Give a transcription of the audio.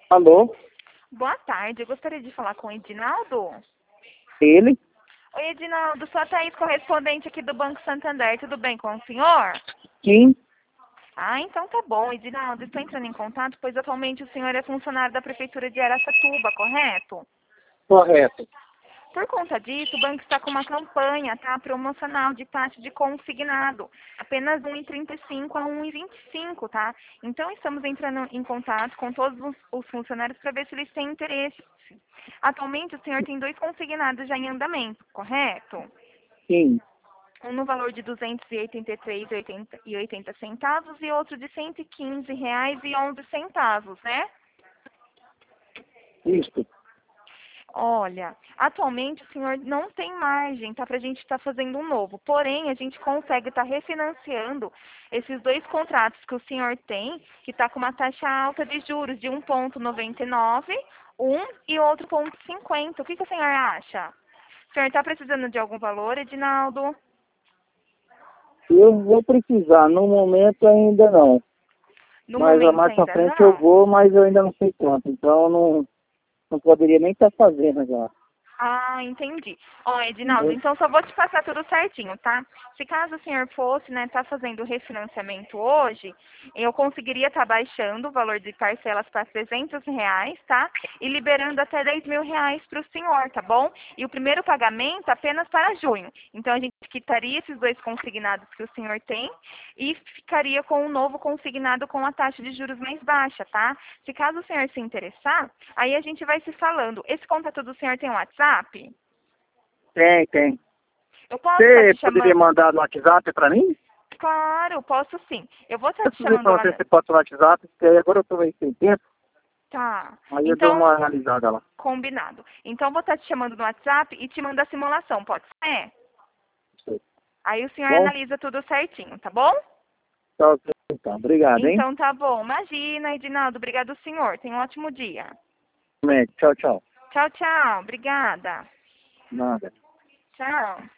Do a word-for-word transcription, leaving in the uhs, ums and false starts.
Alô? Boa tarde, eu gostaria de falar com o Edinaldo. Ele? Oi, Edinaldo, sou a Thaís, correspondente aqui do Banco Santander. Tudo bem com o senhor? Sim. Ah, então tá bom, Edinaldo. Estou entrando em contato, pois atualmente o senhor é funcionário da Prefeitura de Araçatuba, correto? Correto. Por conta disso, o banco está com uma campanha, tá, promocional de taxa de consignado, apenas um vírgula trinta e cinco a um vírgula vinte e cinco, tá? Então estamos entrando em contato com todos os, os funcionários para ver se eles têm interesse. Atualmente o senhor tem dois consignados já em andamento, correto? Sim. Um no valor de duzentos e oitenta e três reais e oitenta centavos e outro de cento e quinze reais e onze centavos, né? Isso. Olha, atualmente o senhor não tem margem, tá? Pra gente estar fazendo um novo. Porém, a gente consegue estar refinanciando esses dois contratos que o senhor tem, que está com uma taxa alta de juros de um vírgula noventa e nove, um e outro vírgula cinquenta. O que, que o senhor acha? O senhor está precisando de algum valor, Edinaldo? Eu vou precisar, no momento ainda não. No Mas a momento mais pra ainda frente eu não. vou, mas eu ainda não sei quanto. Então eu não, não poderia nem estar fazendo já. Ah, entendi. Ó, Edinaldo, Entendeu? então só vou te passar tudo certinho, tá? Se caso o senhor fosse, né, tá fazendo o refinanciamento hoje, eu conseguiria estar baixando o valor de parcelas para trezentos reais, tá? E liberando até dez mil reais para o senhor, tá bom? E o primeiro pagamento apenas para junho. Então a gente quitaria esses dois consignados que o senhor tem e ficaria com um novo consignado com a taxa de juros mais baixa, tá? Se caso o senhor se interessar, aí a gente vai se falando. Esse contato do senhor tem um WhatsApp? Tem, tem. Eu posso estar Você te poderia chamando? mandar no WhatsApp pra mim? Claro, posso sim. Eu vou estar Eu te falei chamando pra lá. você no- se pode no WhatsApp, porque aí agora eu tô meio sem tempo. Tá. Aí eu dou Então, uma analisada lá. combinado. Então, eu vou estar te chamando no WhatsApp e te mando a simulação, pode ser? Aí o senhor Bom? analisa tudo certinho, tá bom? Tá ok, então. Obrigado, hein? Então, tá bom. Imagina, Edinaldo. Obrigado, senhor. Tenha um ótimo dia. Tchau, tchau. Tchau, tchau. Obrigada. Nada. Tchau.